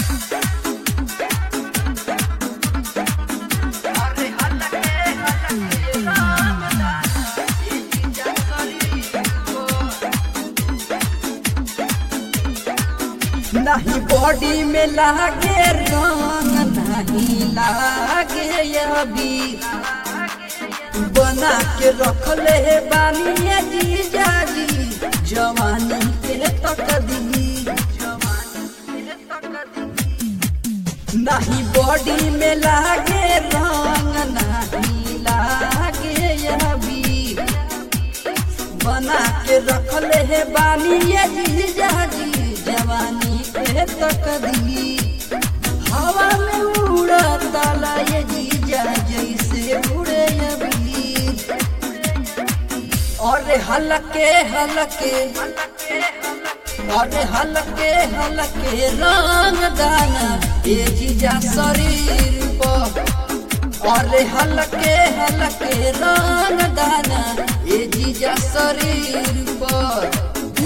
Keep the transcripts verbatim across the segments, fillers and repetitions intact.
नहीं बॉडी में लागे रंग नहीं लागे अभी बना के रख ले बानी जीजा जी जवानी के तकदी नहीं बॉडी में लागे रंग नहीं लागे अभी बना के रख ले बानी जीजा जी जवानी के तकदी हवा में उड़ता ये जीजा जैसे उड़े अभी और हलके हलके और हलके हलके रंग दाना ये जीजा शरीर पर और हलके हलके रंग दाना ये जीजा शरीर पर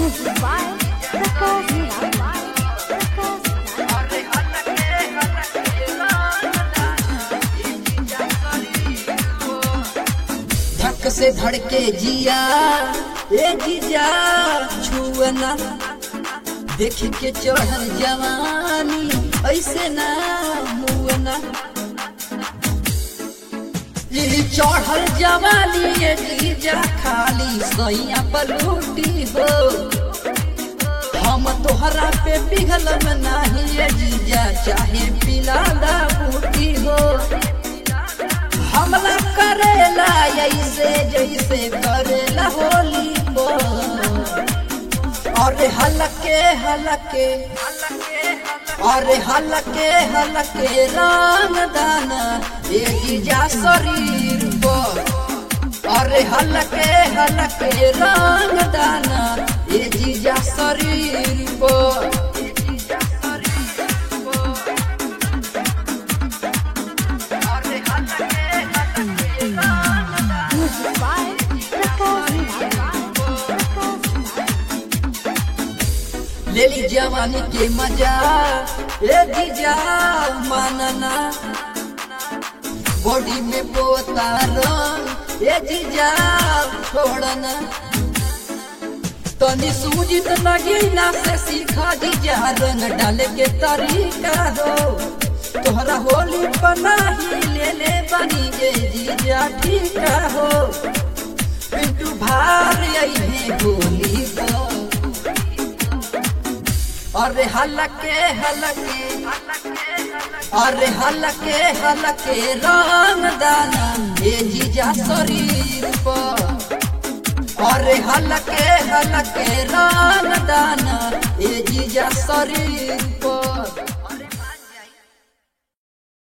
धक से धड़के जिया ए जीजा छुअना देख के चढ़ल जवानी ऐसे ना मुअना ये चढ़ल जवानी ये जीजा खाली सैया पलूटी हो हम तोहरा पे पिघल में नहीं ये जीजा चाहे पिलादा बूटी हो हमला करेला ऐसे जैसे करेला होली को और हलके हलके और हलके हलके रंग दाना ये जीजा शरीर पर और हलके हलके रंग दाना ये जीजा शरीर पर ले ली जवानी के मजा ए जीजा मानना बॉडी में पोता रंग ए जीजा छोड़ना तनी सूझत लगी ना से सीखा जीजा रंग डाले के तरीका हो तोहरा होली बना ही ले ले बनी जे जीजा ठीक हो पिंटू भार यही होली को अरे हलके हलके अरे हलके हलके रंग दाना ये जीजा शरीर पर अरे हलके हलके रंग दाना ये जीजा शरीर